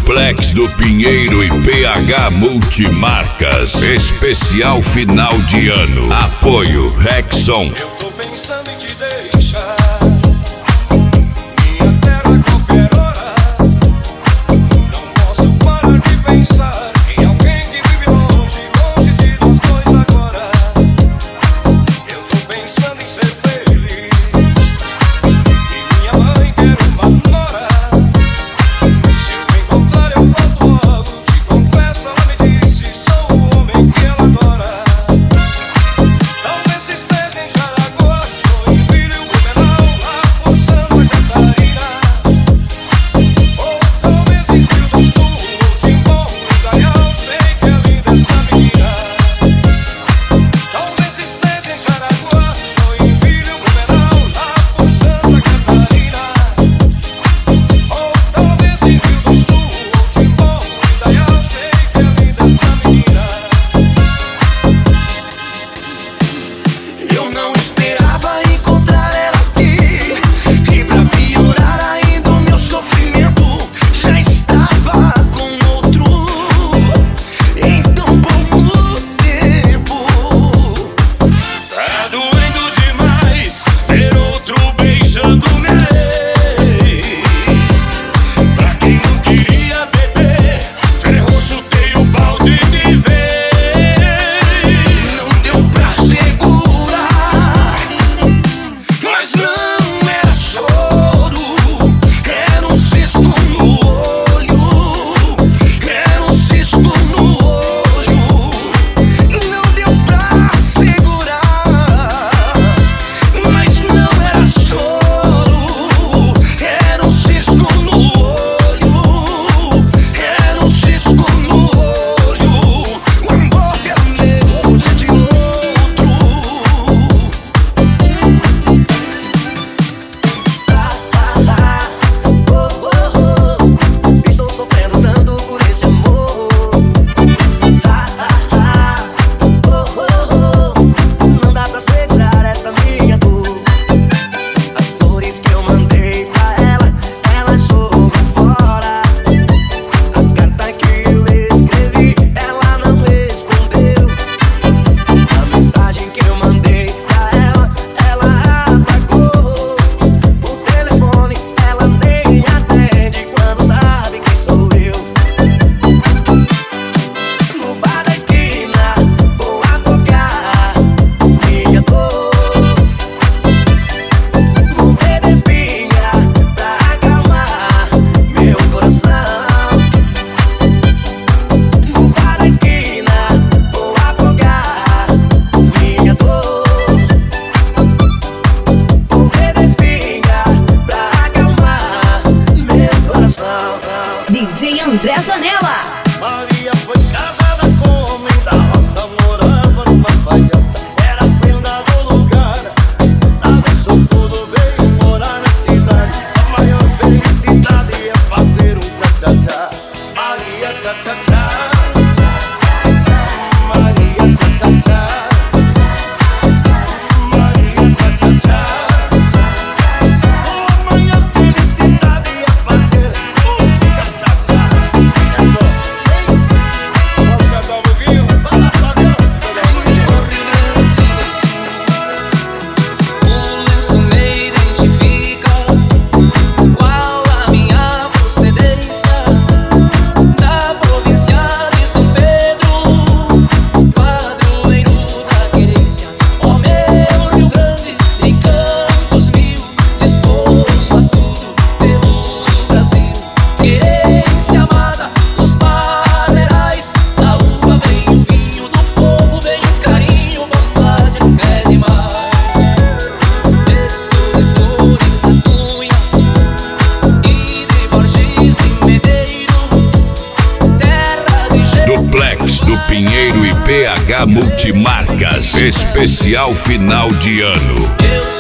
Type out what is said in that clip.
Duplex do Pinheiro e PH Multimarcas. Especial final de ano. Apoio Rexon. Eu tô pensando em te deixar. Minha terra a qualquer hora. Não posso parar de pensar em alguém que vive longe, longe de nós dois agora. Eu tô pensando em ser feliz. E minha mãe quer uma nora. Se eu encontrar eu volto logo. Te confesso, ela me disse, sou o homem que ela adora. Talvez esteja em Jaraguá, Joinville, Blumenau, lá por Santa Catarina. Ou talvez em Rio do Sul, Timbó, Indaial, sei que é linda essa menina. Talvez esteja em Jaraguá, Joinville, Blumenau, lá por Santa Catarina. Ou talvez em Rio do Sul, Timbó, Indaial, sei que é linda essa menina. Eu não esperava encontrar ela aqui. E pra piorar ainda o meu sofrimento, já estava com outro em tão pouco tempo. Tá doendo demais ter outro beijando minha ex. Pra quem não queria beber, ferrou, chutei o balde de vez. Não deu pra segurar, mas não era choro. Era um cisco no olho. Era um cisco no olho. Não deu pra segurar, mas não era choro. Era um cisco no olho. Era um cisco no olho. O amor que era meu hoje é de outro. Estou sofrendo tanto por esse amor. Não dá pra segurar essa minha dor. As flores que eu mandei pra ela, ela jogou fora. A carta que eu escrevi, ela não respondeu. A mensagem que eu mandei pra ela, ela apagou. O telefone, ela nem atende quando sabe que sou eu. No bar da esquina, vou afogar minha dor. Vou beber pinga pra acalmar meu coração. No bar da esquina, vou afogar minha dor. Vou beber pinga pra acalmar meu coração. DJ André Zanella. Maria foi casada com um homem da roça, morava numa palhaça, era prenda do lugar. Ela deixou tudo, veio morar na cidade. A maior felicidade é fazer um tcha-tcha-tcha. Maria tcha-tcha-tcha. Maria tcha-tcha-tcha. Maria tcha-tcha-tcha. Sua maior felicidade é fazer um tcha-tcha-tcha. Posso cantar um pouquinho? Vai lá, Fabião. O lenço me identifica, qual a minha procedência. Da província de São Pedro, padroeiro da querência. Ó meu Rio Grande e Campos Mil, disposto a tudo pelo Brasil. Querência amada, os padeirais, da uva vem o vinho, do povo vem o carinho, bondade é demais. Verso de Flores da Cunha e de Borges de Medeiros, terra de gelo. Duplex do Pinheiro e PH Multimarcas. Especial final de ano. Eu